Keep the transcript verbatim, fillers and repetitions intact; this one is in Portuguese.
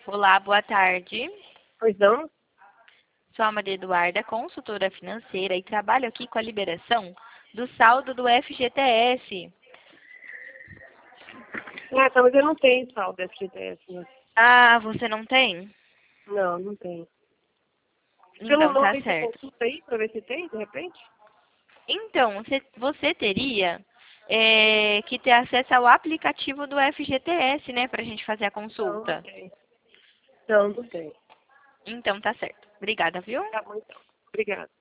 Olá, boa tarde. Pois não? Sou a Maria Eduarda, consultora financeira e trabalho aqui com a liberação do saldo do F G T S. Ah, tá, mas eu não tenho saldo F G T S, né? Ah, você não tem? Não, não tenho. Pelo Então tá nome você certo. consulta aí pra ver se tem, de repente? Então, você, você teria é, que ter acesso ao aplicativo do F G T S, né, pra gente fazer a Não, não consulta. tem. Não, não tem. Então tá certo. Obrigada, viu? Tá bom então. Obrigada.